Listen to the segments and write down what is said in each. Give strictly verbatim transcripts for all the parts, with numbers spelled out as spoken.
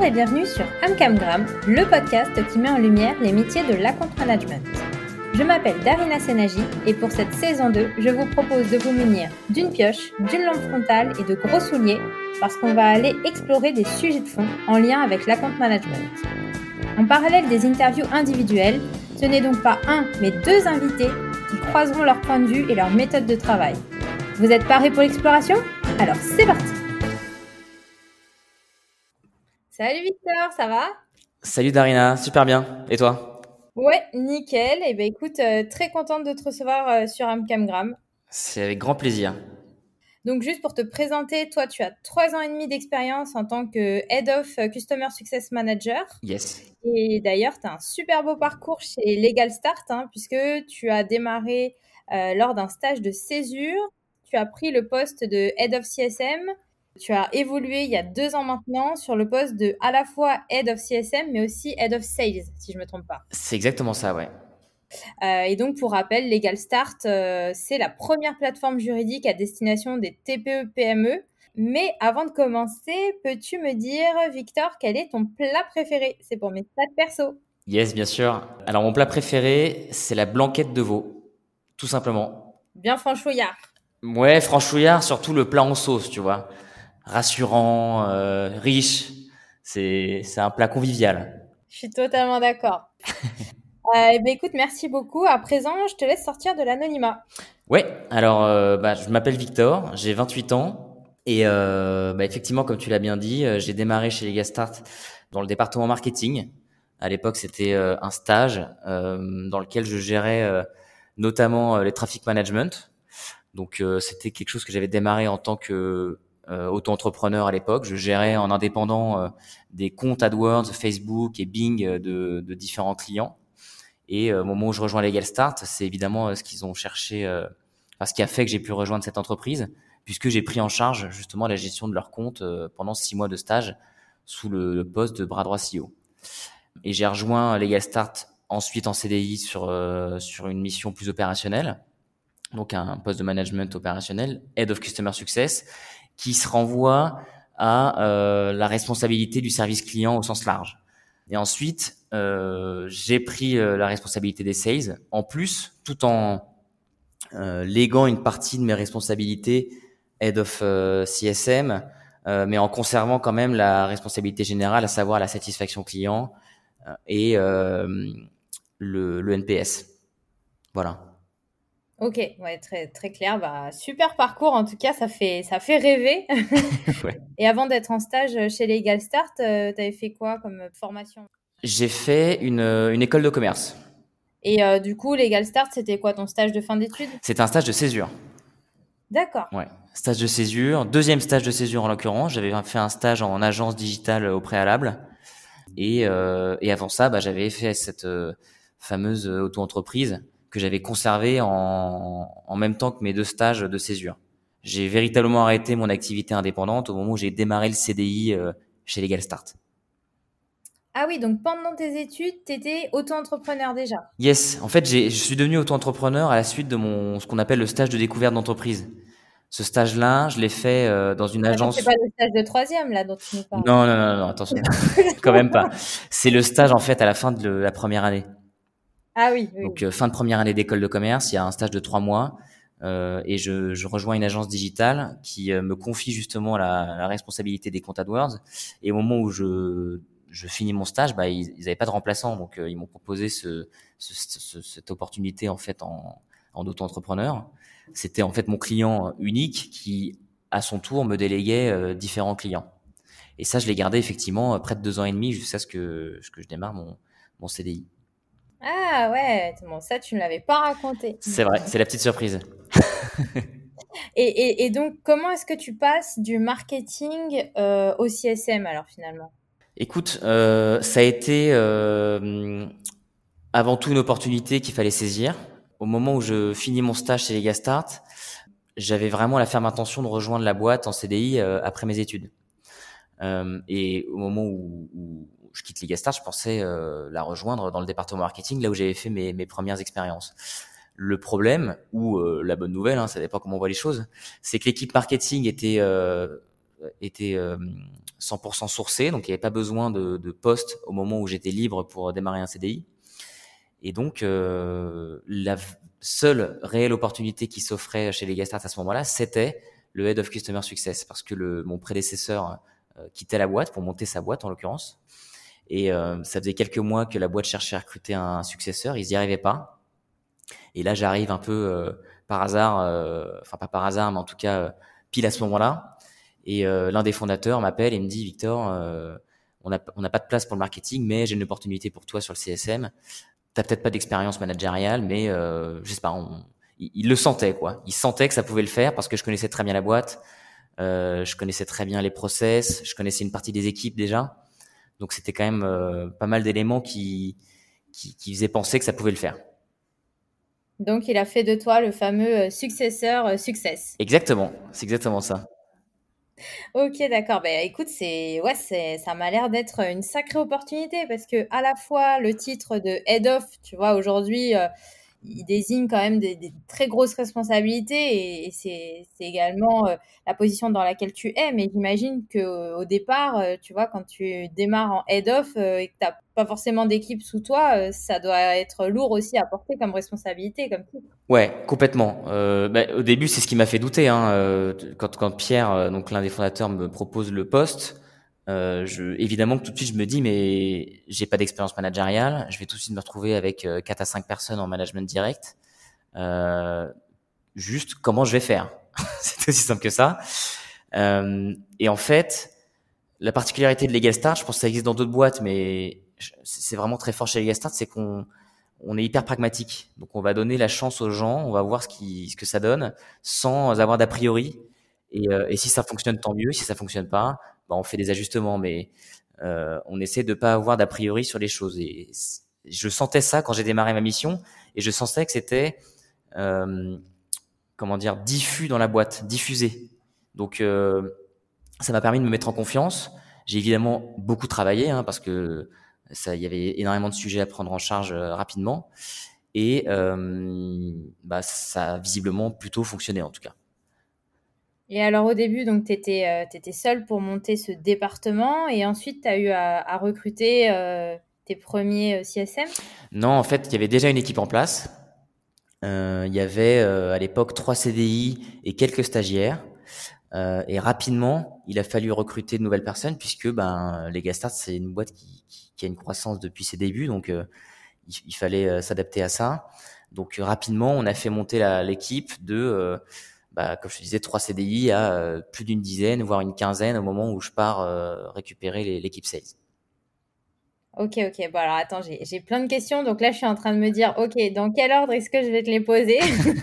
Bonjour et bienvenue sur AmCamGram, le podcast qui met en lumière les métiers de l'account management. Je m'appelle Darina Senaji et pour cette saison deux, je vous propose de vous munir d'une pioche, d'une lampe frontale et de gros souliers parce qu'on va aller explorer des sujets de fond en lien avec l'account management. En parallèle des interviews individuelles, ce n'est donc pas un, mais deux invités qui croiseront leur point de vue et leur méthode de travail. Vous êtes parés pour l'exploration ? Alors c'est parti ! Salut Victor, ça va ? Salut Darina, super bien. Et toi ? Ouais, nickel. Et ben écoute, euh, très contente de te recevoir euh, sur AmCamGram. C'est avec grand plaisir. Donc juste pour te présenter, toi tu as trois ans et demi d'expérience en tant que Head of Customer Success Manager. Yes. Et d'ailleurs, tu as un super beau parcours chez Legal Start, hein, puisque tu as démarré euh, lors d'un stage de césure. Tu as pris le poste de Head of C S M. Tu as évolué il y a deux ans maintenant sur le poste de à la fois Head of C S M, mais aussi Head of Sales, si je ne me trompe pas. C'est exactement ça, ouais. Euh, et donc, pour rappel, Legal Start, euh, c'est la première plateforme juridique à destination des T P E P M E. Mais avant de commencer, peux-tu me dire, Victor, quel est ton plat préféré ? C'est pour mes stats perso. Yes, bien sûr. Alors, mon plat préféré, c'est la blanquette de veau, tout simplement. Bien franchouillard. Ouais, franchouillard, surtout le plat en sauce, tu vois. Rassurant, euh, riche. C'est, c'est un plat convivial. Je suis totalement d'accord. Euh, eh ben, écoute, merci beaucoup. À présent, je te laisse sortir de l'anonymat. Ouais, alors euh, bah, je m'appelle Victor, j'ai vingt-huit ans et euh, bah, effectivement, comme tu l'as bien dit, euh, j'ai démarré chez Legal Start dans le département marketing. À l'époque, c'était euh, un stage euh, dans lequel je gérais euh, notamment euh, les traffic management. Donc, euh, c'était quelque chose que j'avais démarré en tant que euh, auto-entrepreneur à l'époque. Je gérais en indépendant euh, des comptes AdWords, Facebook et Bing euh, de, de différents clients. Et euh, au moment où je rejoins Legal Start, c'est évidemment euh, ce qu'ils ont cherché, euh, enfin, ce qui a fait que j'ai pu rejoindre cette entreprise, puisque j'ai pris en charge justement la gestion de leur compte euh, pendant six mois de stage sous le, le poste de bras droit C E O. Et j'ai rejoint Legal Start ensuite en C D I sur euh, sur une mission plus opérationnelle, donc un poste de management opérationnel, Head of Customer Success, qui se renvoie à euh, la responsabilité du service client au sens large. Et ensuite, euh, j'ai pris euh, la responsabilité des sales, en plus, tout en euh, léguant une partie de mes responsabilités Head of euh, C S M, euh, mais en conservant quand même la responsabilité générale, à savoir la satisfaction client euh, et euh, le, le N P S. Voilà. Ok, ouais, très, très clair. Bah, super parcours, en tout cas, ça fait, ça fait rêver. Ouais. Et avant d'être en stage chez Legal Start, euh, tu avais fait quoi comme formation ? J'ai fait une, une école de commerce. Et euh, du coup, Legal Start, c'était quoi ton stage de fin d'études ? C'était un stage de césure. D'accord. Ouais, stage de césure, deuxième stage de césure en l'occurrence. J'avais fait un stage en agence digitale au préalable. Et, euh, et avant ça, bah, j'avais fait cette euh, fameuse auto-entreprise que j'avais conservée en, en même temps que mes deux stages de césure. J'ai véritablement arrêté mon activité indépendante au moment où j'ai démarré le C D I euh, chez Legal Start. Ah oui, donc pendant tes études, tu étais auto-entrepreneur déjà. Yes, en fait, j'ai, je suis devenu auto-entrepreneur à la suite de mon ce qu'on appelle le stage de découverte d'entreprise. Ce stage-là, je l'ai fait euh, dans une Ah, donc, agence. c'est pas le stage de troisième, là, dont tu nous parles. Non, non, non, non, attention, quand même pas. C'est le stage en fait à la fin de le- la première année. Ah oui, oui. Donc euh, fin de première année d'école de commerce, il y a un stage de trois mois euh, et je, je rejoins une agence digitale qui euh, me confie justement la, la responsabilité des comptes AdWords. Et au moment où je je finis mon stage, bah ils, ils avaient pas de remplaçant, donc euh, ils m'ont proposé ce, ce, ce- cette opportunité en fait en, en auto-entrepreneur. C'était en fait mon client unique qui à son tour me déléguait euh, différents clients. Et ça, je l'ai gardé effectivement près de deux ans et demi jusqu'à ce que, ce que je démarre mon, mon C D I. Ah ouais, bon, ça, tu ne me l'avais pas raconté. C'est vrai, c'est la petite surprise. Et, et, et donc, comment est-ce que tu passes du marketing euh, au C S M, alors, finalement ? Écoute, euh, ça a été euh, avant tout une opportunité qu'il fallait saisir. Au moment où je finis mon stage chez Legal Start, j'avais vraiment la ferme intention de rejoindre la boîte en C D I euh, après mes études. Euh, et au moment où, où je quitte Legal Start, je pensais euh, la rejoindre dans le département marketing, là où j'avais fait mes, mes premières expériences. Le problème, ou euh, la bonne nouvelle, hein, ça dépend comment on voit les choses, c'est que l'équipe marketing était euh, était euh, cent pour cent sourcé, donc il n'y avait pas besoin de, de poste au moment où j'étais libre pour démarrer un C D I. Et donc, euh, la seule réelle opportunité qui s'offrait chez Legastart à ce moment-là, c'était le Head of Customer Success, parce que le, mon prédécesseur euh, quittait la boîte pour monter sa boîte en l'occurrence. Et euh, ça faisait quelques mois que la boîte cherchait à recruter un successeur, ils n'y arrivaient pas. Et là, j'arrive un peu euh, par hasard, euh, enfin pas par hasard, mais en tout cas euh, pile à ce moment-là. Et euh, l'un des fondateurs m'appelle et me dit, Victor, euh, on n'a on n'a pas de place pour le marketing, mais j'ai une opportunité pour toi sur le C S M. T'as peut-être pas d'expérience managériale, mais euh, je sais pas, on, il, il le sentait quoi. Il sentait que ça pouvait le faire parce que je connaissais très bien la boîte, euh, je connaissais très bien les process, je connaissais une partie des équipes déjà. Donc c'était quand même euh, pas mal d'éléments qui, qui qui faisaient penser que ça pouvait le faire. Donc, il a fait de toi le fameux euh, successeur euh, Success. Exactement, c'est exactement ça. Ok, d'accord. Ben, écoute, c'est ouais, c'est ça m'a l'air d'être une sacrée opportunité parce que à la fois le titre de head of, tu vois, aujourd'hui, euh, il désigne quand même des, des très grosses responsabilités et, et c'est c'est également euh, la position dans laquelle tu es. Mais j'imagine que euh, au départ, euh, tu vois, quand tu démarres en head of euh, et que t'as pas forcément d'équipe sous toi, euh, ça doit être lourd aussi à porter comme responsabilité, comme titre. Ouais, complètement. Euh, bah, au début, c'est ce qui m'a fait douter. Hein, euh, quand, quand Pierre, euh, donc l'un des fondateurs, me propose le poste, euh, je, évidemment que tout de suite je me dis, mais j'ai pas d'expérience managériale. Je vais tout de suite me retrouver avec euh, quatre à cinq personnes en management direct. Euh, juste, comment je vais faire? C'est aussi simple que ça. Euh, et en fait, la particularité de Legastart, je pense que ça existe dans d'autres boîtes, mais c'est vraiment très fort chez Legastart, c'est qu'on on est hyper pragmatique. Donc, on va donner la chance aux gens, on va voir ce, qui, ce que ça donne, sans avoir d'a priori. Et, euh, et si ça fonctionne, tant mieux. Si ça fonctionne pas, bah, on fait des ajustements. Mais euh, on essaie de pas avoir d'a priori sur les choses. Et je sentais ça quand j'ai démarré ma mission, et je sentais que c'était, euh, comment dire, diffus dans la boîte, diffusé. Donc, euh, ça m'a permis de me mettre en confiance. J'ai évidemment beaucoup travaillé, hein, parce que ça, il y avait énormément de sujets à prendre en charge euh, rapidement. Et euh, bah, ça a visiblement plutôt fonctionné en tout cas. Et alors au début, donc tu étais, euh, t'étais seule pour monter ce département et ensuite tu as eu à, à recruter euh, tes premiers euh, C S M? Non, en fait, il y avait déjà une équipe en place. Euh, il y avait euh, à l'époque trois C D I et quelques stagiaires. Euh, et rapidement, il a fallu recruter de nouvelles personnes puisque ben, Legastart, c'est une boîte qui, qui, qui a une croissance depuis ses débuts. Donc, euh, il, il fallait euh, s'adapter à ça. Donc, euh, rapidement, on a fait monter la, l'équipe de... Euh, bah, comme je te disais, trois C D I à euh, plus d'une dizaine, voire une quinzaine au moment où je pars euh, récupérer les, l'équipe sales. Ok, ok. Bon alors attends, j'ai, j'ai plein de questions. Donc là, je suis en train de me dire, ok, dans quel ordre est-ce que je vais te les poser?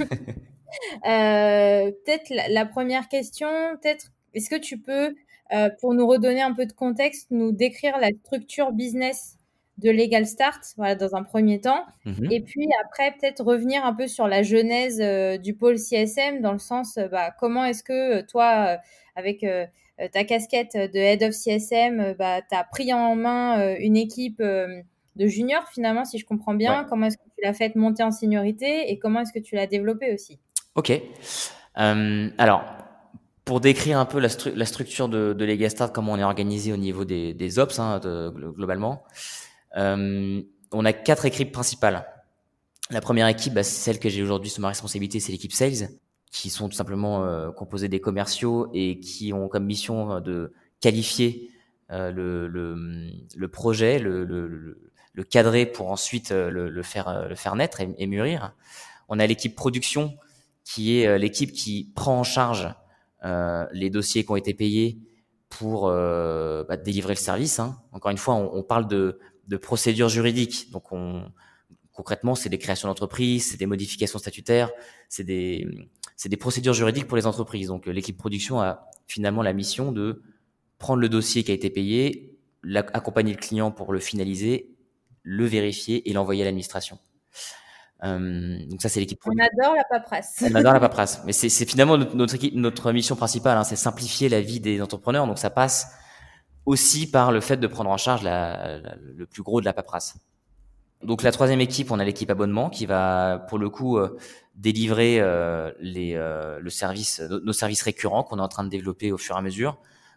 Euh, peut-être la, la première question, peut-être, est-ce que tu peux, euh, pour nous redonner un peu de contexte, nous décrire la structure business de Legal Start, voilà, dans un premier temps, Mm-hmm. et puis après, peut-être revenir un peu sur la genèse euh, du pôle C S M, dans le sens, euh, bah, comment est-ce que euh, toi, euh, avec euh, euh, ta casquette de Head of C S M, euh, bah, tu as pris en main euh, une équipe euh, de juniors, finalement, si je comprends Ouais. bien, comment est-ce que tu l'as fait monter en seniorité et comment est-ce que tu l'as développée aussi? Ok. Euh, alors, pour décrire un peu la, stru- la structure de, de Legastart, comment on est organisé au niveau des, des ops, hein, de- globalement, euh, on a quatre équipes principales. La première équipe, bah, c'est celle que j'ai aujourd'hui sous ma responsabilité, c'est l'équipe sales, qui sont tout simplement euh, composés des commerciaux et qui ont comme mission euh, de qualifier euh, le, le, le projet, le, le, le, le cadrer pour ensuite euh, le, le, faire, euh, le faire naître et, et mûrir. On a l'équipe production, qui est euh, l'équipe qui prend en charge euh, les dossiers qui ont été payés pour euh, bah, délivrer le service. Hein. Encore une fois, on, on parle de, de procédures juridiques. Donc, on, concrètement, c'est des créations d'entreprises, c'est des modifications statutaires, c'est des, c'est des procédures juridiques pour les entreprises. Donc, euh, l'équipe production a finalement la mission de prendre le dossier qui a été payé, accompagner le client pour le finaliser, le vérifier et l'envoyer à l'administration. Euh, donc ça, c'est l'équipe On production. adore la paperasse. On adore la paperasse, mais c'est, c'est finalement notre, notre, équipe, notre mission principale, hein, c'est simplifier la vie des entrepreneurs. Donc ça passe aussi par le fait de prendre en charge la, la, le plus gros de la paperasse. Donc la troisième équipe, on a l'équipe abonnement qui va pour le coup euh, délivrer euh, les, euh, le service, nos, nos services récurrents qu'on est en train de développer au fur et à mesure.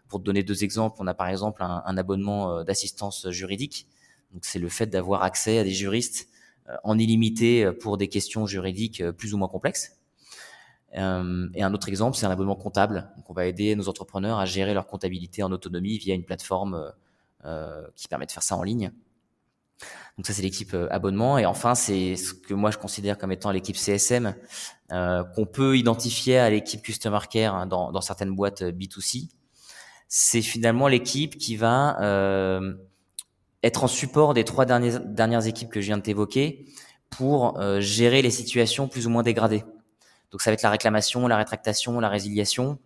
Pour te donner deux exemples, on a par exemple un, un abonnement d'assistance juridique. Donc, c'est le fait d'avoir accès à des juristes en illimité pour des questions juridiques plus ou moins complexes. Euh, et un autre exemple, c'est un abonnement comptable. Donc, on va aider nos entrepreneurs à gérer leur comptabilité en autonomie via une plateforme euh, qui permet de faire ça en ligne. Donc ça, c'est l'équipe euh, abonnement. Et enfin, c'est ce que moi, je considère comme étant l'équipe C S M, euh, qu'on peut identifier à l'équipe Customer Care hein, dans, dans certaines boîtes B deux C. C'est finalement l'équipe qui va euh, être en support des trois dernières, dernières équipes que je viens de t'évoquer pour euh, gérer les situations plus ou moins dégradées. Donc ça va être la réclamation, la rétractation, la résiliation,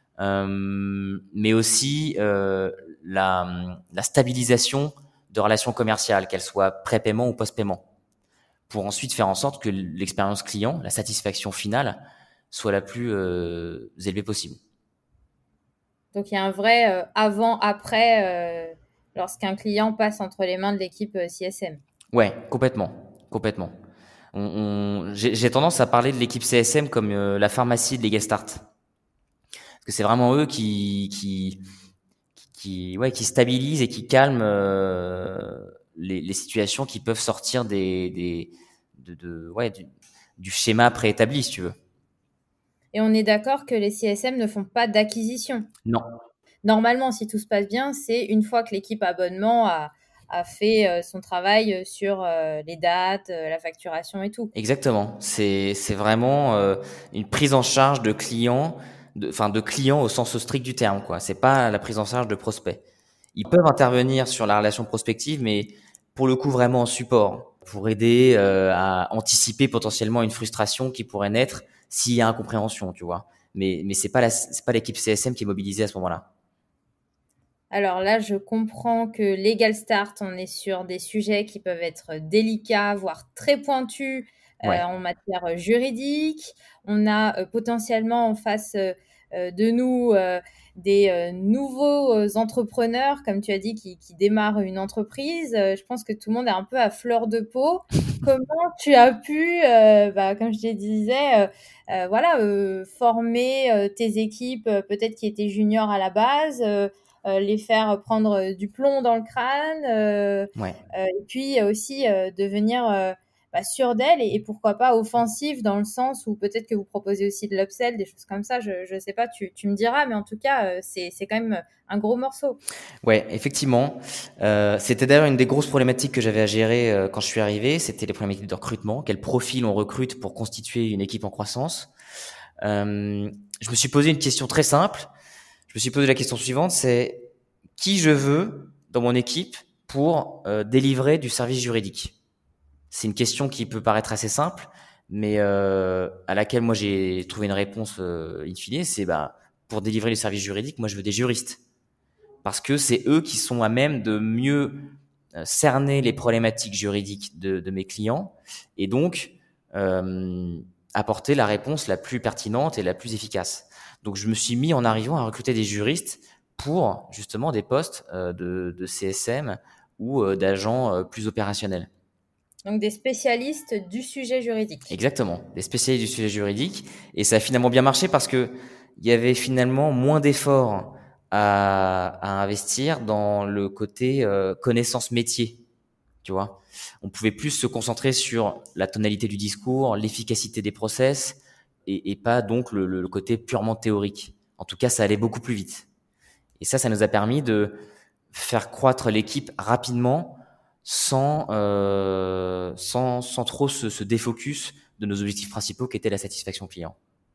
euh, mais aussi euh, la, la stabilisation de relations commerciales, qu'elles soient pré-paiement ou post-paiement, pour ensuite faire en sorte que l'expérience client, la satisfaction finale, soit la plus euh, élevée possible. Donc il y a un vrai euh, avant-après euh, lorsqu'un client passe entre les mains de l'équipe euh, C S M. Ouais, complètement, complètement. On, on, j'ai, j'ai tendance à parler de l'équipe C S M comme euh, la pharmacie de Legal Start, parce que c'est vraiment eux qui qui qui ouais qui stabilisent et qui calment euh, les, les situations qui peuvent sortir des des de, de ouais du, du schéma préétabli, si tu veux. Et on est d'accord que les C S M ne font pas d'acquisition. Non. Normalement, si tout se passe bien, c'est une fois que l'équipe abonnement a, a fait euh, son travail sur euh, les dates, euh, la facturation et tout. Exactement. C'est c'est vraiment euh, une prise en charge de clients, de enfin de clients au sens strict du terme, quoi. C'est pas la prise en charge de prospects. Ils peuvent intervenir sur la relation prospective, mais pour le coup vraiment en support, pour aider euh, à anticiper potentiellement une frustration qui pourrait naître s'il y a incompréhension, tu vois. Mais mais c'est pas la c'est pas l'équipe C S M qui est mobilisée à ce moment-là. Alors là, je comprends que Legal Start, on est sur des sujets qui peuvent être délicats, voire très pointus euh, Ouais. en matière juridique. On a euh, potentiellement en face euh, de nous euh, des euh, nouveaux euh, entrepreneurs, comme tu as dit, qui, qui démarrent une entreprise. Euh, je pense que tout le monde est un peu à fleur de peau. Comment tu as pu, euh, bah, comme je te disais, euh, euh, voilà, euh, former euh, tes équipes, euh, peut-être qui étaient juniors à la base, euh, Euh, les faire prendre euh, du plomb dans le crâne, euh, Ouais. euh, et puis aussi euh, devenir euh, bah, sûre d'elle et, et pourquoi pas offensive dans le sens où peut-être que vous proposez aussi de l'upsell, des choses comme ça, je, je sais pas, tu, tu me diras, mais en tout cas, euh, c'est, c'est quand même un gros morceau. Ouais, effectivement. Euh, c'était d'ailleurs une des grosses problématiques que j'avais à gérer euh, quand je suis arrivé. C'était les problématiques de recrutement. Quel profil on recrute pour constituer une équipe en croissance? Euh, je me suis posé une question très simple. Je me suis posé la question suivante, c'est qui je veux dans mon équipe pour euh, délivrer du service juridique? C'est une question qui peut paraître assez simple, mais euh, à laquelle moi j'ai trouvé une réponse euh, in fine, c'est bah pour délivrer du service juridique, moi je veux des juristes. Parce que c'est eux qui sont à même de mieux euh, cerner les problématiques juridiques de, de mes clients et donc euh, apporter la réponse la plus pertinente et la plus efficace. Donc je me suis mis en arrivant à recruter des juristes pour justement des postes euh, de, de C S M ou euh, d'agents euh, plus opérationnels. Donc des spécialistes du sujet juridique. Exactement, des spécialistes du sujet juridique. Et ça a finalement bien marché parce que il y avait finalement moins d'efforts à, à investir dans le côté euh, connaissance métier. Tu vois, on pouvait plus se concentrer sur la tonalité du discours, l'efficacité des process et, et pas donc le, le, le côté purement théorique. En tout cas, ça allait beaucoup plus vite. Et ça, ça nous a permis de faire croître l'équipe rapidement sans, euh, sans, sans trop se, se défocus de nos objectifs principaux qui étaient la satisfaction client.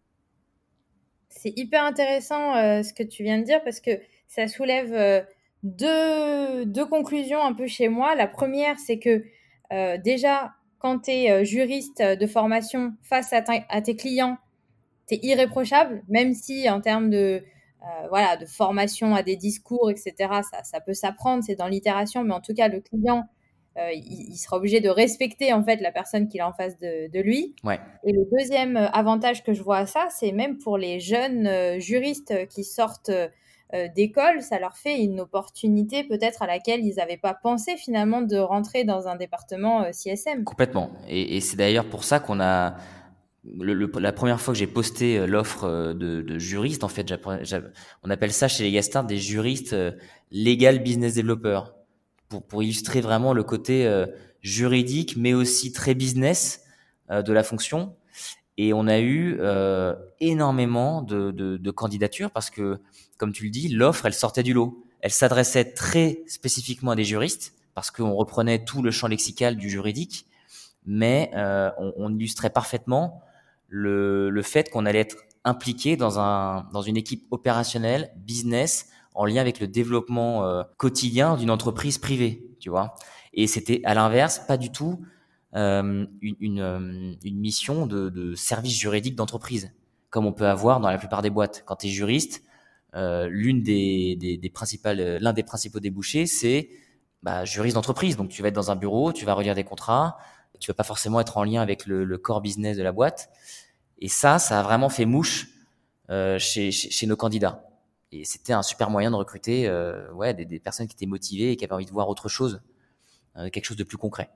C'est hyper intéressant euh, ce que tu viens de dire parce que ça soulève euh, deux, deux conclusions un peu chez moi. La première, c'est que euh, déjà, quand tu es euh, juriste de formation face à, ta, à tes clients, tu es irréprochable, même si en termes de, euh, voilà, de formation à des discours, et cetera, ça, ça peut s'apprendre, c'est dans l'itération, mais en tout cas, le client, euh, il, il sera obligé de respecter en fait la personne qu'il a en face de, de lui. Ouais. Et le deuxième avantage que je vois à ça, c'est même pour les jeunes euh, juristes qui sortent euh, d'école, ça leur fait une opportunité peut-être à laquelle ils n'avaient pas pensé finalement de rentrer dans un département euh, C S M. Complètement. Et, et c'est d'ailleurs pour ça qu'on a le, le, la première fois que j'ai posté l'offre de, de juriste, en fait, on appelle ça chez les Gastart des juristes legal business developers, pour, pour illustrer vraiment le côté euh, juridique, mais aussi très business euh, de la fonction. Et on a eu euh, énormément de, de, de candidatures parce que, comme tu le dis, l'offre, elle sortait du lot. Elle s'adressait très spécifiquement à des juristes parce qu'on reprenait tout le champ lexical du juridique, mais euh, on, on illustrait parfaitement le, le fait qu'on allait être impliqué dans, un, dans une équipe opérationnelle, business, en lien avec le développement euh, quotidien d'une entreprise privée, tu vois. Et c'était à l'inverse, pas du tout euh, une, une, une mission de, de service juridique d'entreprise, comme on peut avoir dans la plupart des boîtes. Quand tu es juriste, euh, l'une des, des, des principales, l'un des principaux débouchés, c'est bah, juriste d'entreprise. Donc tu vas être dans un bureau, tu vas relire des contrats, tu vas pas forcément être en lien avec le, le core business de la boîte. Et ça, ça a vraiment fait mouche euh, chez, chez, chez nos candidats. Et c'était un super moyen de recruter euh, ouais, des, des personnes qui étaient motivées et qui avaient envie de voir autre chose, euh, quelque chose de plus concret.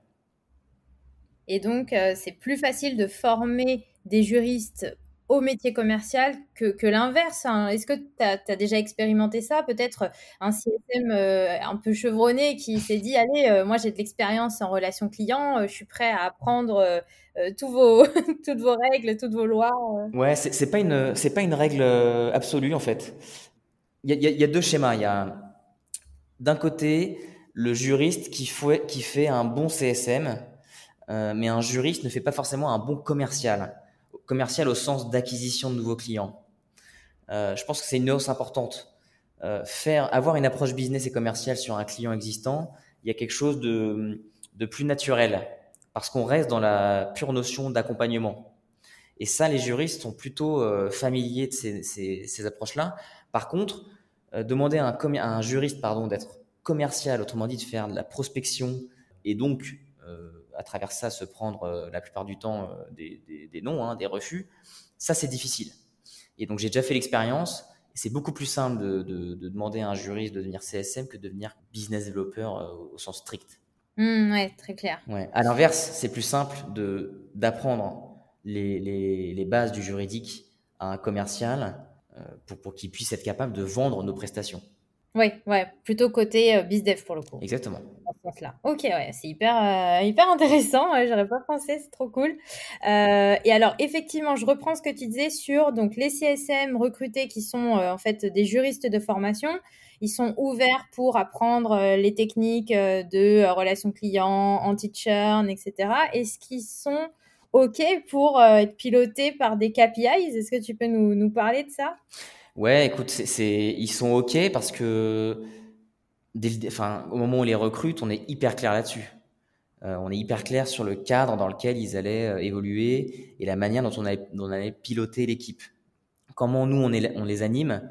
Et donc, euh, c'est plus facile de former des juristes au métier commercial que, que l'inverse. Hein. Est-ce que tu as déjà expérimenté ça? Peut-être un C S M euh, un peu chevronné qui s'est dit, allez, euh, moi j'ai de l'expérience en relation client, euh, je suis prêt à apprendre euh, euh, tous vos, toutes vos règles, toutes vos lois. Euh. Ouais, c'est, c'est pas une, c'est pas une règle absolue en fait. Il y a, il y a, il y a deux schémas. Il y a d'un côté le juriste qui fait, qui fait un bon C S M, euh, mais un juriste ne fait pas forcément un bon commercial. Commercial au sens d'acquisition de nouveaux clients. Euh, je pense que c'est une nuance importante. Euh, faire, avoir une approche business et commerciale sur un client existant, il y a quelque chose de, de plus naturel, parce qu'on reste dans la pure notion d'accompagnement. Et ça, les juristes sont plutôt euh, familiers de ces, ces, ces approches-là. Par contre, euh, demander à un, commer- à un juriste pardon, d'être commercial, autrement dit de faire de la prospection, et donc euh, à travers ça se prendre euh, la plupart du temps euh, des, des, des non, hein, des refus, ça c'est difficile. Et donc j'ai déjà fait l'expérience. C'est beaucoup plus simple de, de, de demander à un juriste de devenir C S M que de devenir business developer euh, au sens strict. Mmh, ouais, très clair. Ouais. À l'inverse, c'est plus simple de d'apprendre les, les, les bases du juridique à un commercial euh, pour, pour qu'il puisse être capable de vendre nos prestations. Oui, ouais, plutôt côté euh, bizdev pour le coup. Exactement. Dans ce sens-là. Ok, ouais, c'est hyper, euh, hyper intéressant. Ouais, j'aurais pas pensé, c'est trop cool. Euh, et alors, effectivement, je reprends ce que tu disais sur donc les C S M recrutés qui sont euh, en fait des juristes de formation. Ils sont ouverts pour apprendre euh, les techniques euh, de euh, relations clients, anti-churn, et cetera. Est-ce qu'ils sont ok pour euh, être pilotés par des K P Is? Est-ce que tu peux nous, nous parler de ça? Ouais, écoute, c'est, c'est, ils sont OK parce que dès le, enfin, au moment où on les recrute, on est hyper clair là-dessus. Euh, on est hyper clair sur le cadre dans lequel ils allaient euh, évoluer et la manière dont on allait, dont on allait piloter l'équipe. Comment nous, on, est, on les anime.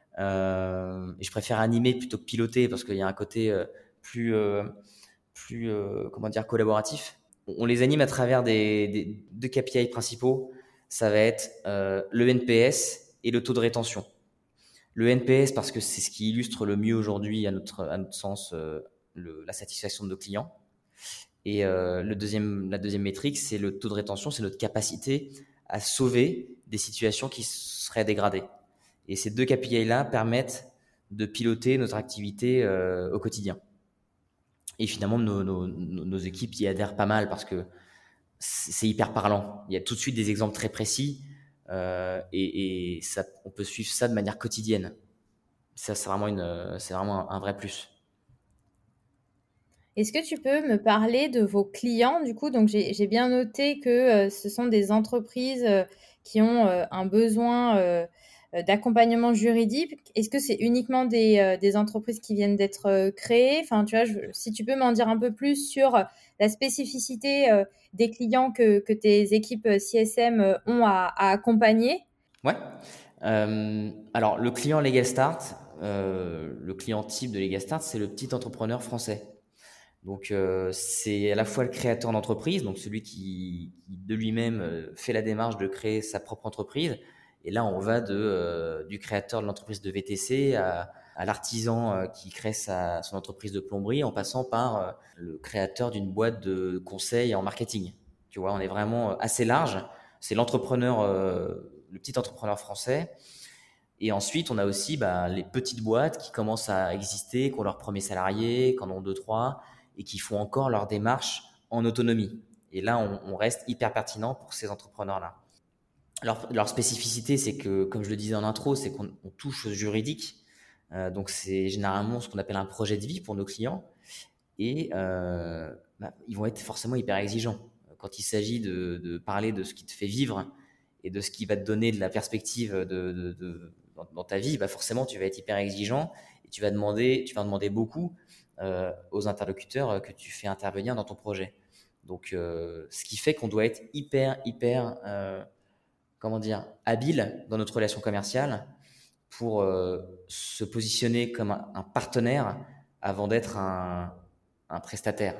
Euh, et je préfère animer plutôt que piloter parce qu'il y a un côté euh, plus, euh, plus euh, comment dire, collaboratif. On les anime à travers des, des deux K P I principaux. Ça va être euh, le N P S et le taux de rétention. Le N P S parce que c'est ce qui illustre le mieux aujourd'hui à notre, à notre sens euh, le, la satisfaction de nos clients. Et euh, le deuxième, la deuxième métrique, c'est le taux de rétention, c'est notre capacité à sauver des situations qui seraient dégradées. Et ces deux K P I-là permettent de piloter notre activité euh, au quotidien. Et finalement, nos, nos, nos équipes y adhèrent pas mal parce que c'est hyper parlant. Il y a tout de suite des exemples très précis euh, et, et ça, on peut suivre ça de manière quotidienne. Ça, c'est vraiment, une, c'est vraiment un, un vrai plus. Est-ce que tu peux me parler de vos clients du coup? Donc j'ai j'ai bien noté que euh, ce sont des entreprises euh, qui ont euh, un besoin euh, euh, d'accompagnement juridique. Est-ce que c'est uniquement des, euh, des entreprises qui viennent d'être euh, créées? Enfin, tu vois, je- si tu peux m'en dire un peu plus sur euh, la spécificité euh, des clients que, que tes équipes euh, C S M euh, ont à, à accompagner. Ouais. Euh, alors, le client Legal Start, euh, le client type de Legal Start, c'est le petit entrepreneur français. Donc, euh, c'est à la fois le créateur d'entreprise, donc celui qui, qui de lui-même euh, fait la démarche de créer sa propre entreprise. Et là, on va de, euh, du créateur de l'entreprise de V T C à, à l'artisan euh, qui crée sa, son entreprise de plomberie, en passant par euh, le créateur d'une boîte de conseil en marketing. Tu vois, on est vraiment assez large c'est l'entrepreneur, euh, le petit entrepreneur français. Et ensuite, on a aussi bah, les petites boîtes qui commencent à exister, qui ont leurs premiers salariés, qui en ont deux, trois, et qui font encore leur démarche en autonomie. Et là, on, on reste hyper pertinent pour ces entrepreneurs-là. Leur, leur spécificité, c'est que, comme je le disais en intro, c'est qu'on on touche au juridique. Euh, donc, c'est généralement ce qu'on appelle un projet de vie pour nos clients. Et euh, bah, ils vont être forcément hyper exigeants. Quand il s'agit de, de parler de ce qui te fait vivre et de ce qui va te donner de la perspective de, de, de, dans, dans ta vie, bah forcément, tu vas être hyper exigeant et tu vas demander, tu vas demander beaucoup euh, aux interlocuteurs que tu fais intervenir dans ton projet. Donc, euh, ce qui fait qu'on doit être hyper, hyper, euh, comment dire, habile dans notre relation commerciale pour euh, se positionner comme un, un partenaire avant d'être un, un prestataire.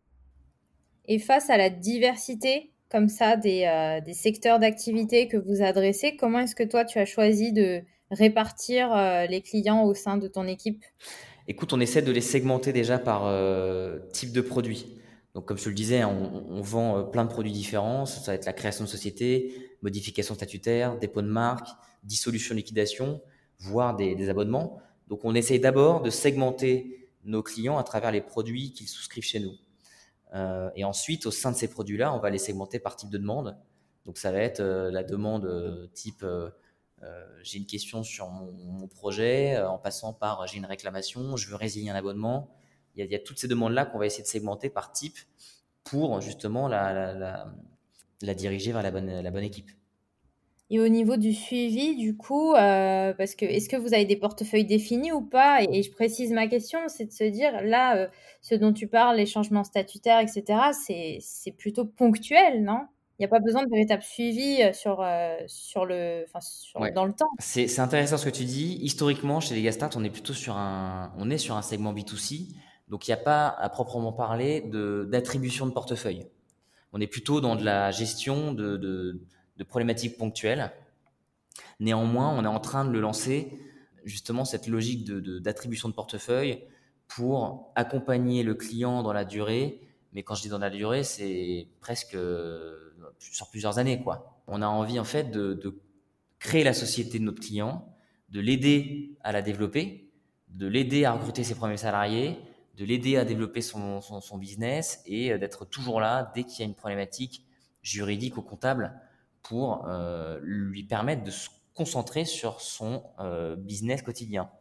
Et face à la diversité comme ça des, euh, des secteurs d'activité que vous adressez, comment est-ce que toi tu as choisi de répartir euh, les clients au sein de ton équipe? Écoute, on essaie de les segmenter déjà par euh, type de produit. Donc, comme je te le disais, on, on vend euh, plein de produits différents. Ça va être la création de société, modification statutaire, dépôt de marque, dissolution, liquidation, voire des, des abonnements. Donc, on essaye d'abord de segmenter nos clients à travers les produits qu'ils souscrivent chez nous. Euh, et ensuite, au sein de ces produits-là, on va les segmenter par type de demande. Donc, ça va être euh, la demande euh, type euh, euh, j'ai une question sur mon, mon projet, euh, en passant par j'ai une réclamation, je veux résilier un abonnement. Il y a, il y a toutes ces demandes-là qu'on va essayer de segmenter par type pour justement la, la, la, la diriger vers la bonne, la bonne équipe. Et au niveau du suivi, du coup, euh, parce que est-ce que vous avez des portefeuilles définis ou pas? Et, et je précise ma question, c'est de se dire, là, euh, ce dont tu parles, les changements statutaires, et cetera, c'est, c'est plutôt ponctuel, non? Il n'y a pas besoin de véritable suivi euh, sur, euh, sur le, enfin, sur, Ouais. dans le temps. C'est, c'est intéressant ce que tu dis. Historiquement, chez les Gastart, on est plutôt sur un, on est sur un segment B deux C. Donc, il n'y a pas à proprement parler de, d'attribution de portefeuille. On est plutôt dans de la gestion de, de, de problématiques ponctuelles. Néanmoins, on est en train de le lancer, justement, cette logique de, de, d'attribution de portefeuille pour accompagner le client dans la durée. Mais quand je dis dans la durée, c'est presque euh, sur plusieurs années, quoi. On a envie, en fait, de, de créer la société de notre client, de l'aider à la développer, de l'aider à recruter ses premiers salariés, de l'aider à développer son, son, son business et d'être toujours là dès qu'il y a une problématique juridique ou comptable pour euh, lui permettre de se concentrer sur son euh, business quotidien.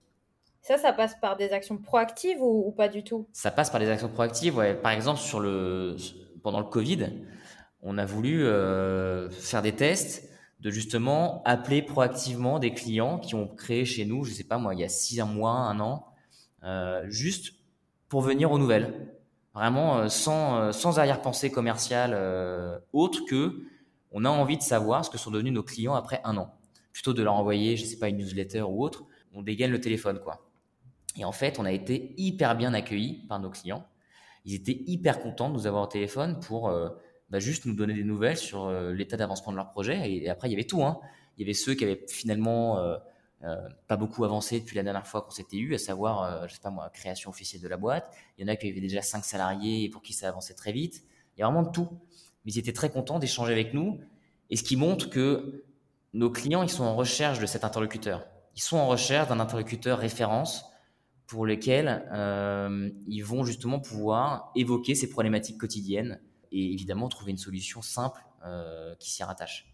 Ça, ça passe par des actions proactives ou, ou pas du tout? Ça passe par des actions proactives. Ouais. Par exemple, sur le, pendant le Covid, on a voulu euh, faire des tests de justement appeler proactivement des clients qui ont créé chez nous, je sais pas moi, il y a six mois, un an, euh, juste pour venir aux nouvelles. Vraiment euh, sans, euh, sans arrière-pensée commerciale euh, autre que on a envie de savoir ce que sont devenus nos clients après un an. Plutôt de leur envoyer, je sais pas, une newsletter ou autre, on dégaine le téléphone, quoi. Et en fait, on a été hyper bien accueillis par nos clients. Ils étaient hyper contents de nous avoir au téléphone pour euh, bah, juste nous donner des nouvelles sur euh, l'état d'avancement de leur projet. Et, et après, il y avait tout, hein. Il y avait ceux qui avaient finalement euh, euh, pas beaucoup avancé depuis la dernière fois qu'on s'était eu, à savoir, euh, je sais pas moi, création officielle de la boîte. Il y en a qui avaient déjà cinq salariés et pour qui ça avançait très vite. Il y a vraiment de tout. Mais ils étaient très contents d'échanger avec nous. Et ce qui montre que nos clients, ils sont en recherche de cet interlocuteur. Ils sont en recherche d'un interlocuteur référence pour lesquels euh, ils vont justement pouvoir évoquer ces problématiques quotidiennes et évidemment trouver une solution simple euh, qui s'y rattache.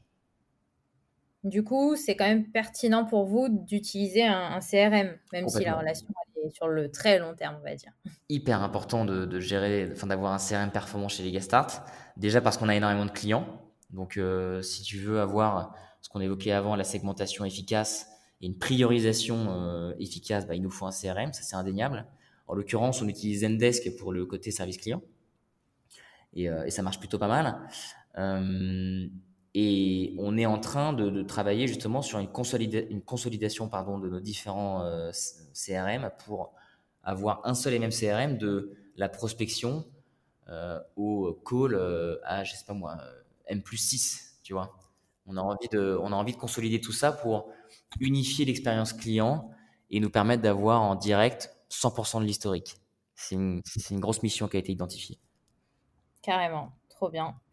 Du coup, c'est quand même pertinent pour vous d'utiliser un, un C R M, même si la Complètement. relation elle est sur le très long terme, on va dire. Hyper important de, de gérer, enfin d'avoir un C R M performant chez les Gastart. Déjà parce qu'on a énormément de clients. Donc, euh, si tu veux avoir ce qu'on évoquait avant, la segmentation efficace et une priorisation euh, efficace, bah, il nous faut un C R M, ça c'est indéniable. En l'occurrence, on utilise Zendesk pour le côté service client et, euh, et ça marche plutôt pas mal. Euh, et on est en train de, de travailler justement sur une, consolida- une consolidation pardon, de nos différents euh, C R M pour avoir un seul et même C R M de la prospection euh, au call euh, à, je sais pas moi, M plus six, tu vois. On a envie de, on a envie de consolider tout ça pour unifier l'expérience client et nous permettre d'avoir en direct cent pour cent de l'historique. C'est une, c'est une grosse mission qui a été identifiée. Carrément, trop bien.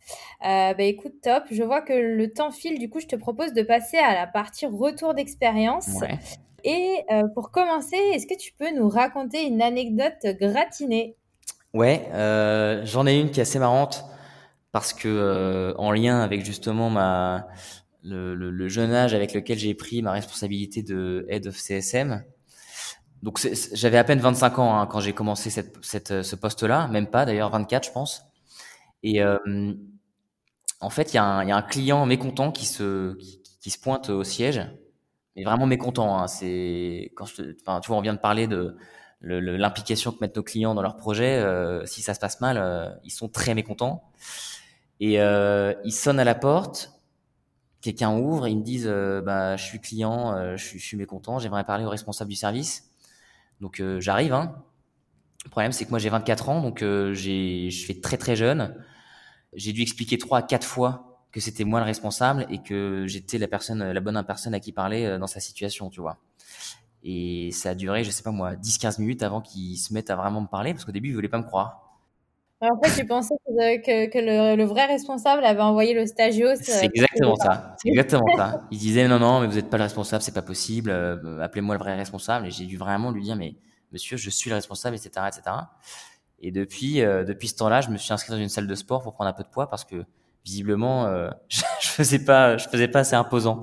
Euh, bah, écoute, top. Je vois que le temps file. Du coup, je te propose de passer à la partie retour d'expérience. Ouais. Et euh, pour commencer, est-ce que tu peux nous raconter une anecdote gratinée? Ouais, euh, j'en ai une qui est assez marrante parce que euh, en lien avec justement ma le, le, le jeune âge avec lequel j'ai pris ma responsabilité de Head of C S M. Donc c'est- c'est- j'avais à peine vingt-cinq ans hein, quand j'ai commencé cette, cette, ce poste-là, même pas d'ailleurs vingt-quatre je pense. Et euh, en fait, il y, a un- il y a un client mécontent qui se, qui, qui se pointe au siège, mais vraiment mécontent. Hein. C'est quand je, te- enfin, tu vois, on vient de parler de le- le- l'implication que mettent nos clients dans leurs projets. Euh, si ça se passe mal, euh, ils sont très mécontents. Et euh, ils sonnent à la porte. Quelqu'un ouvre, ils me disent, euh, bah, je suis client, euh, je, suis, je suis mécontent, j'aimerais parler au responsable du service. Donc euh, j'arrive. Hein. Le problème, c'est que moi j'ai vingt-quatre ans, donc euh, j'ai, je suis très très jeune. J'ai dû expliquer trois à quatre fois que c'était moi le responsable et que j'étais la personne, la bonne personne à qui parler euh, dans sa situation, tu vois. Et ça a duré, je sais pas moi, dix quinze minutes avant qu'ils se mettent à vraiment me parler, parce qu'au début, ils voulaient pas me croire. En fait, tu pensais que, que- que le, le vrai responsable avait envoyé le stagios C'est euh, pour t'aider exactement par ça. C'est exactement ça. Ils disaient non, non, mais vous n'êtes pas le responsable, c'est pas possible. euh, appelez-moi le vrai responsable. Et j'ai dû vraiment lui dire, mais monsieur, je suis le responsable, et cetera, et cetera. Et depuis, euh, depuis ce temps-là, je me suis inscrit dans une salle de sport pour prendre un peu de poids parce que visiblement, euh, je, je faisais pas, je faisais pas assez imposant.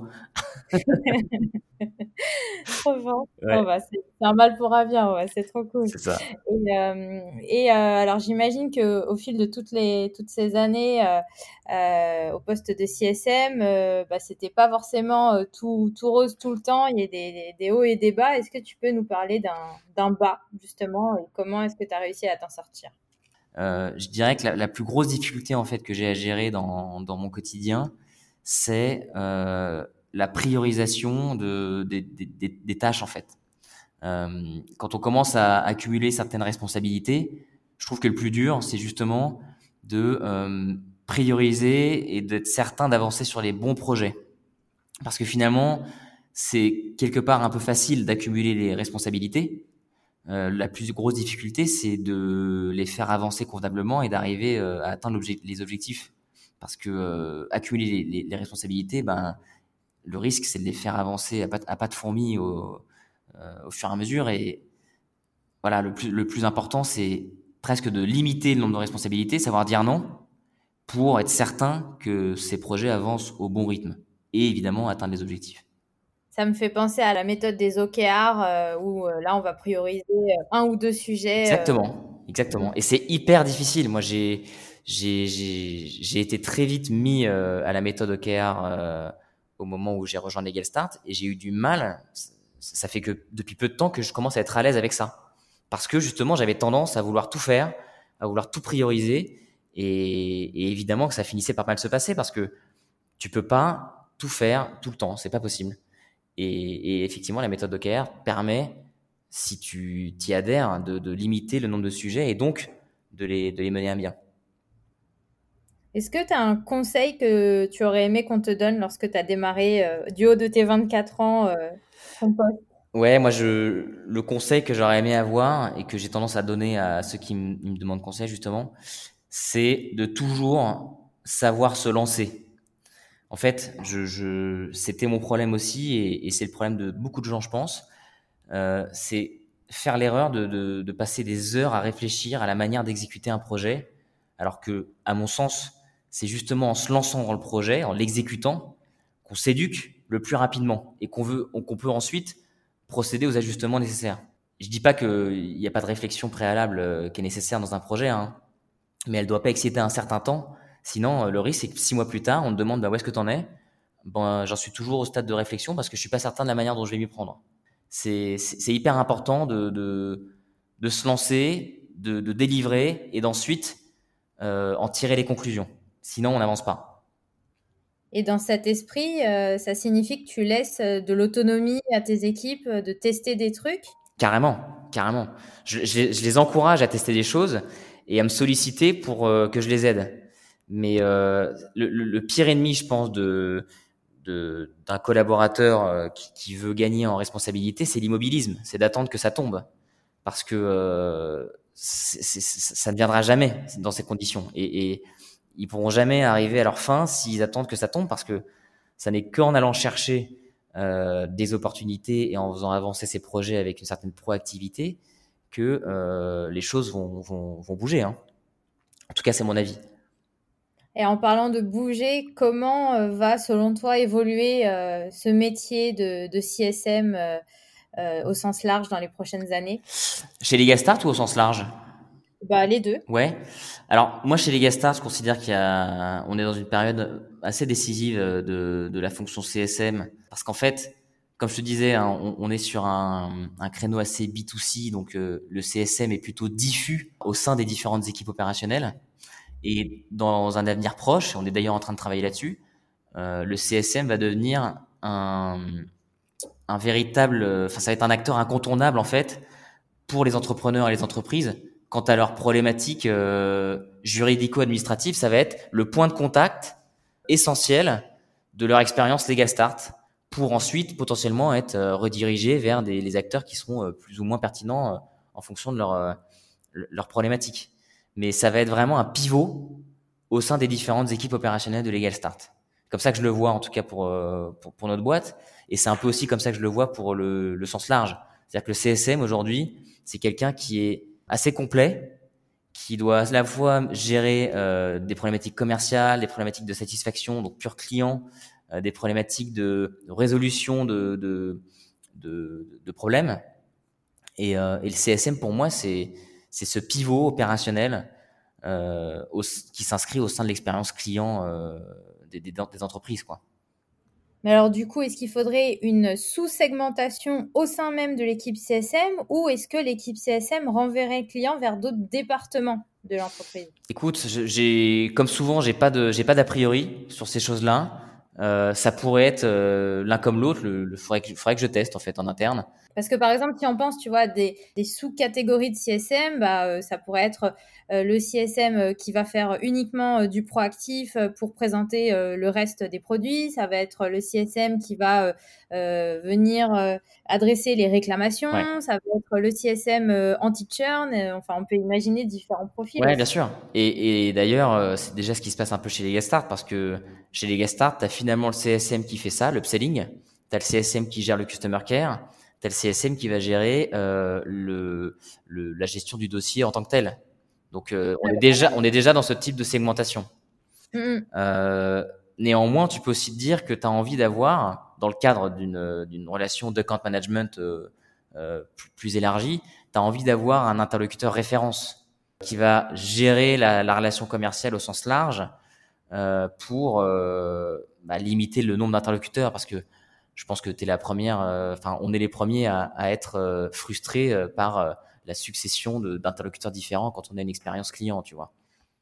Trop fort. Bon, Ouais, bah, c'est c'est un mal pour un bien, ouais, c'est trop cool. c'est ça. Et, euh, et euh, alors, j'imagine que au fil de toutes les toutes ces années euh, euh, au poste de C S M, euh, bah, c'était pas forcément euh, tout tout rose tout le temps. Il y a des, des, des hauts et des bas. Est-ce que tu peux nous parler d'un d'un bas justement et comment est-ce que tu as réussi à t'en sortir? Euh, je dirais que la, la plus grosse difficulté en fait que j'ai à gérer dans, dans mon quotidien, c'est euh, la priorisation de, des, des, des, des tâches en fait. Euh, quand on commence à accumuler certaines responsabilités, je trouve que le plus dur, c'est justement de euh, prioriser et d'être certain d'avancer sur les bons projets. Parce que finalement, c'est quelque part un peu facile d'accumuler les responsabilités. Euh, la plus grosse difficulté, c'est de les faire avancer convenablement et d'arriver euh, à atteindre l'obje- les objectifs. Parce que euh, accumuler les, les- les responsabilités, ben, le risque, c'est de les faire avancer à pas, à pas de fourmi au, euh, au fur et à mesure. Et voilà, le plus, le plus important, c'est presque de limiter le nombre de responsabilités, savoir dire non, pour être certain que ces projets avancent au bon rythme et évidemment atteindre les objectifs. Ça me fait penser à la méthode des O K R euh, où euh, là, on va prioriser euh, un ou deux sujets. euh, Exactement, exactement. Et c'est hyper difficile. Moi, j'ai j'ai j'ai j'ai été très vite mis euh, à la méthode O K R euh, au moment où j'ai rejoint Legal Start et j'ai eu du mal. Ça ça fait que depuis peu de temps que je commence à être à l'aise avec ça, parce que justement, j'avais tendance à vouloir tout faire, à vouloir tout prioriser, et, et évidemment que ça finissait par mal se passer parce que tu peux pas tout faire tout le temps, c'est pas possible. Et, et effectivement, la méthode O K R permet, si tu t'y adhères, de, de limiter le nombre de sujets et donc de les, de les mener à bien. Est-ce que tu as un conseil que tu aurais aimé qu'on te donne lorsque tu as démarré euh, du haut de tes vingt-quatre ans euh, ton poste? Ouais, moi, je, le conseil que j'aurais aimé avoir et que j'ai tendance à donner à ceux qui me, me demandent conseil, justement, c'est de toujours savoir se lancer. En fait, je, je, c'était mon problème aussi et, et c'est le problème de beaucoup de gens, je pense. Euh, c'est faire l'erreur de, de, de passer des heures à réfléchir à la manière d'exécuter un projet, alors que, à mon sens, c'est justement en se lançant dans le projet, en l'exécutant, qu'on s'éduque le plus rapidement et qu'on veut, qu'on peut ensuite procéder aux ajustements nécessaires. Je dis pas qu'il n'y a pas de réflexion préalable euh, qui est nécessaire dans un projet, hein, mais elle doit pas excéder un certain temps. Sinon, euh, le risque, c'est que six mois plus tard, on te demande bah, où est-ce que tu en es. Bon, j'en suis toujours au stade de réflexion parce que je suis pas certain de la manière dont je vais m'y prendre. C'est, c'est, c'est hyper important de, de, de se lancer, de, de délivrer et d'ensuite euh, en tirer les conclusions. Sinon, on n'avance pas. Et dans cet esprit, euh, ça signifie que tu laisses euh, de l'autonomie à tes équipes euh, de tester des trucs? Carrément, carrément. Je, je, je les encourage à tester des choses et à me solliciter pour euh, que je les aide. Mais euh, le, le, le pire ennemi, je pense, de, de, d'un collaborateur euh, qui, qui veut gagner en responsabilité, c'est l'immobilisme. C'est d'attendre que ça tombe. Parce que euh, c'est, c'est, ça ne viendra jamais dans ces conditions. Et, et ils pourront jamais arriver à leur fin s'ils attendent que ça tombe, parce que ça n'est qu'en allant chercher euh, des opportunités et en faisant avancer ces projets avec une certaine proactivité que euh, les choses vont, vont, vont bouger, hein. En tout cas, c'est mon avis. Et en parlant de bouger, comment euh, va, selon toi, évoluer euh, ce métier de, de C S M euh, euh, au sens large dans les prochaines années? Chez les Gastart ou au sens large? Bah, les deux. Ouais. Alors moi, chez les Gastart, je considère qu'il y a, on est dans une période assez décisive de, de la fonction C S M, parce qu'en fait, comme je te disais, hein, on, on est sur un, un créneau assez B deux C, donc euh, le C S M est plutôt diffus au sein des différentes équipes opérationnelles. Et dans un avenir proche, on est d'ailleurs en train de travailler là-dessus, euh, le C S M va devenir un, un véritable, enfin ça va être un acteur incontournable en fait pour les entrepreneurs et les entreprises. Quant à leurs problématiques euh, juridico-administratives, ça va être le point de contact essentiel de leur expérience Legal Start pour ensuite potentiellement être euh, redirigés vers des, les acteurs qui seront euh, plus ou moins pertinents euh, en fonction de leur, euh, leur problématique. Mais ça va être vraiment un pivot au sein des différentes équipes opérationnelles de Legal Start. Comme ça que je le vois en tout cas pour, euh, pour, pour notre boîte. Et c'est un peu aussi comme ça que je le vois pour le, le sens large. C'est-à-dire que le C S M aujourd'hui, c'est quelqu'un qui est assez complet, qui doit à la fois gérer euh, des problématiques commerciales, des problématiques de satisfaction, donc pur client, euh, des problématiques de, de résolution de, de, de, de problèmes. Et, euh, et le C S M, pour moi, c'est, c'est ce pivot opérationnel euh, au, qui s'inscrit au sein de l'expérience client euh, des, des, des entreprises, quoi. Mais alors, du coup, est-ce qu'il faudrait une sous-segmentation au sein même de l'équipe C S M, ou est-ce que l'équipe C S M renverrait le client vers d'autres départements de l'entreprise? Écoute, j'ai, comme souvent, j'ai pas de, j'ai pas d'a priori sur ces choses-là. Euh, ça pourrait être euh, l'un comme l'autre. Le, le faudrait que, faudrait que je teste en fait en interne. Parce que par exemple, si on pense, tu vois, des, des sous-catégories de C S M, bah, euh, ça pourrait être euh, le C S M euh, qui va faire uniquement euh, du proactif euh, pour présenter euh, le reste des produits. Ça va être le C S M qui va euh, euh, venir euh, adresser les réclamations. Ouais. Ça va être le C S M euh, anti-churn. Euh, enfin, on peut imaginer différents profils Ouais, aussi. bien sûr. Et, et d'ailleurs, euh, c'est déjà ce qui se passe un peu chez les Gastart, parce que chez les Gastart, tu as finalement le C S M qui fait ça, le upselling. Tu as le C S M qui gère le customer care. Tu as le C S M qui va gérer euh, le, le, la gestion du dossier en tant que tel. Donc, euh, on, est déjà, on est déjà dans ce type de segmentation. Mm-hmm. Euh, néanmoins, tu peux aussi te dire que tu as envie d'avoir, dans le cadre d'une, d'une relation d'account management euh, euh, plus, plus élargie, tu as envie d'avoir un interlocuteur référence qui va gérer la, la relation commerciale au sens large euh, pour euh, bah, limiter le nombre d'interlocuteurs, parce que je pense que t'es la première, enfin euh, on est les premiers à, à être euh, frustrés euh, par euh, la succession de, d'interlocuteurs différents quand on a une expérience client, tu vois.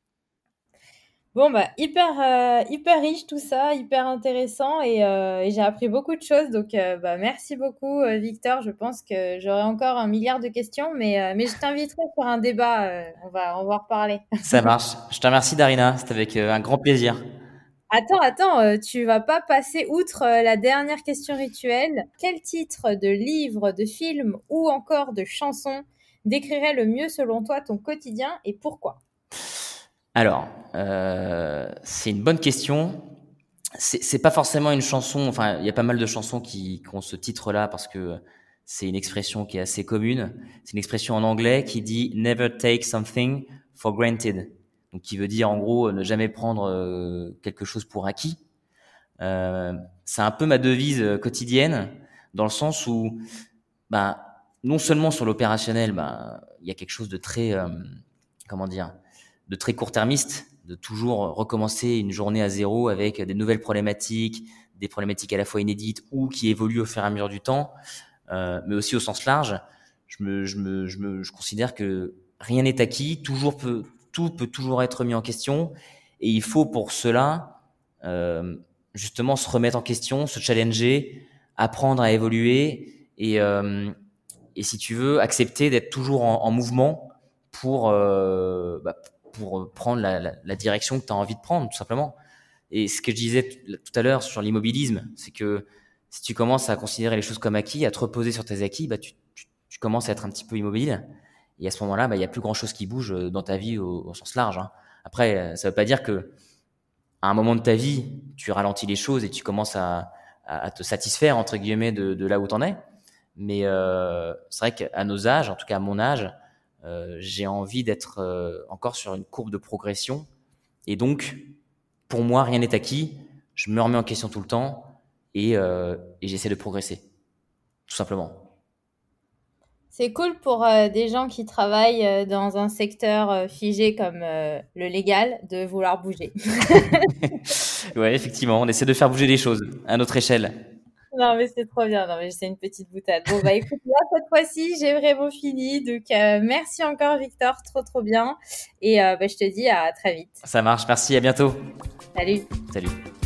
Bon, bah, hyper, euh, hyper riche tout ça, hyper intéressant, et, euh, et j'ai appris beaucoup de choses. Donc, euh, bah, merci beaucoup, euh, Victor. Je pense que j'aurai encore un milliard de questions, mais, euh, mais je t'inviterai pour un débat. euh, on va, on va en reparler. Ça marche. Je te remercie, Darina. C'était avec euh, un grand plaisir. Attends, attends, euh, tu vas pas passer outre euh, la dernière question rituelle. Quel titre de livre, de film ou encore de chanson décrirait le mieux selon toi ton quotidien et pourquoi? Alors, euh, c'est une bonne question. C'est, c'est pas forcément une chanson. Enfin, il y a pas mal de chansons qui, qui ont ce titre-là parce que c'est une expression qui est assez commune. C'est une expression en anglais qui dit "Never take something for granted", donc qui veut dire en gros ne jamais prendre euh, quelque chose pour acquis. Euh, c'est un peu ma devise euh, quotidienne, dans le sens où, bah, non seulement sur l'opérationnel, bah, il y a quelque chose de très, euh, comment dire, de très court-termiste, de toujours recommencer une journée à zéro avec des nouvelles problématiques, des problématiques à la fois inédites ou qui évoluent au fur et à mesure du temps, euh, mais aussi au sens large. Je me, je me, je me, je considère que rien n'est acquis, toujours peut, tout peut toujours être mis en question, et il faut pour cela euh, justement se remettre en question, se challenger, apprendre à évoluer et, euh, et si tu veux, accepter d'être toujours en, en mouvement pour, euh, bah, pour prendre la, la, la direction que tu as envie de prendre, tout simplement. Et ce que je disais tout à l'heure sur l'immobilisme, c'est que si tu commences à considérer les choses comme acquis, à te reposer sur tes acquis, bah, tu, tu, tu commences à être un petit peu immobile. Et à ce moment-là, bah, il n'y a plus grand-chose qui bouge dans ta vie au, au sens large, hein. Après, ça veut pas dire que à un moment de ta vie, tu ralentis les choses et tu commences à, à, à te satisfaire entre guillemets de, de là où t'en es. Mais euh, c'est vrai qu'à nos âges, en tout cas à mon âge, euh, j'ai envie d'être euh, encore sur une courbe de progression. Et donc, pour moi, rien n'est acquis. Je me remets en question tout le temps et, euh, et j'essaie de progresser, tout simplement. C'est cool pour euh, des gens qui travaillent euh, dans un secteur euh, figé comme euh, le légal de vouloir bouger. Ouais, effectivement, on essaie de faire bouger les choses à notre échelle. Non, mais c'est trop bien. Non, mais c'est une petite boutade. Bon, bah écoute, là, cette fois-ci, j'ai vraiment fini. Donc, euh, merci encore, Victor. Trop, trop bien. Et euh, bah, je te dis à très vite. Ça marche, merci, à bientôt. Salut. Salut.